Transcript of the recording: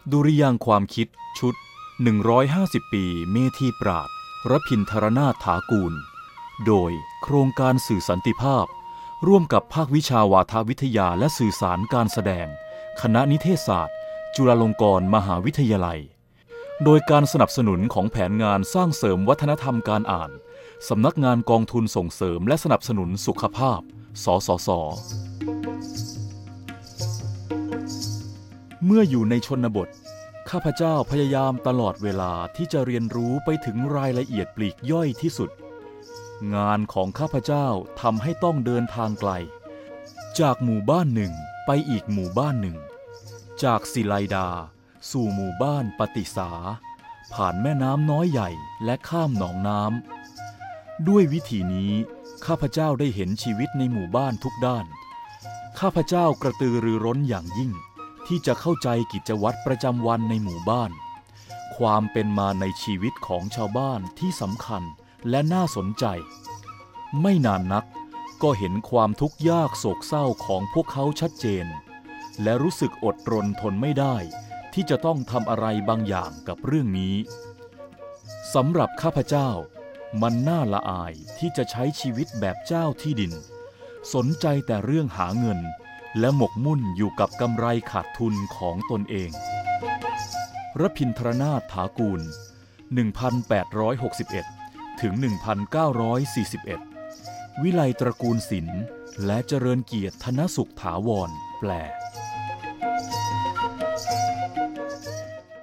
ดุริยางค์ความคิดชุด150ปีเมธีปราชญ์รพินทรนาถถากูลโดยโครงการสื่อสันติภาพร่วมกับภาควิชาวาทวิทยาและสื่อสารการแสดงคณะนิเทศศาสตร์จุฬาลงกรณ์มหาวิทยาลัยโดยการสนับสนุนของแผนงานสร้างเสริมวัฒนธรรมการอ่านสำนักงานกองทุนส่งเสริมและสนับสนุนสุขภาพสสส.เมื่ออยู่ในชนบทข้าพเจ้าพยายามตลอดเวลาที่จะเรียนรู้ไปถึงรายละเอียดปลีกย่อยที่สุดงานของข้าพเจ้าทำให้ต้องเดินทางไกลจากหมู่บ้านหนึ่งไปอีกหมู่บ้านหนึ่งจากศิไลดาสู่หมู่บ้านปฏิสาผ่านแม่น้ำน้อยใหญ่และข้ามหนองน้ำด้วยวิธีนี้ข้าพเจ้าได้เห็นชีวิตในหมู่บ้านทุกด้านข้าพเจ้ากระตือรือร้นอย่างยิ่งที่จะเข้าใจกิจวัตรประจำวันในหมู่บ้านความเป็นมาในชีวิตของชาวบ้านที่สำคัญและน่าสนใจไม่นานนักก็เห็นความทุกข์ยากโศกเศร้าของพวกเขาชัดเจนและรู้สึกอดรนทนไม่ได้ที่จะต้องทำอะไรบางอย่างกับเรื่องนี้สำหรับข้าพเจ้ามันน่าละอายที่จะใช้ชีวิตแบบเจ้าที่ดินสนใจแต่เรื่องหาเงินและหมกมุ่นอยู่กับกำไรขาดทุนของตนเองรพินทรนาถถากูล 1861 ถึง 1941 วิไลตระกูลศิลป์และเจริญเกียรติธนสุขถาวรแปล